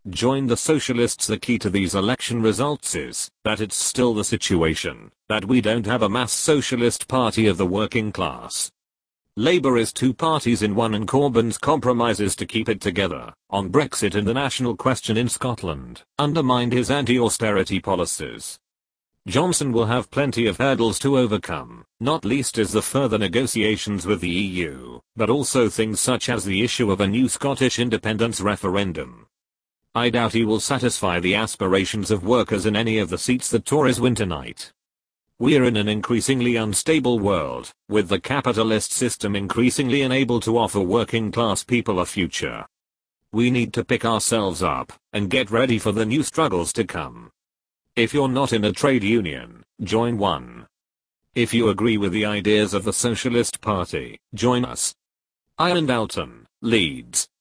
join the socialists. The key to these election results is that it's still the situation that we don't have a mass socialist party of the working class. Labour is two parties in one, and Corbyn's compromise is to keep it together on Brexit and the national question in Scotland undermined his anti-austerity policies. Johnson will have plenty of hurdles to overcome, not least is the further negotiations with the EU, but also things such as the issue of a new Scottish independence referendum. I doubt he will satisfy the aspirations of workers in any of the seats the Tories win tonight. We're in an increasingly unstable world, with the capitalist system increasingly unable to offer working class people a future. We need to pick ourselves up and get ready for the new struggles to come. If you're not in a trade union, join one. If you agree with the ideas of the Socialist Party, join us. Ian Dalton, Leeds.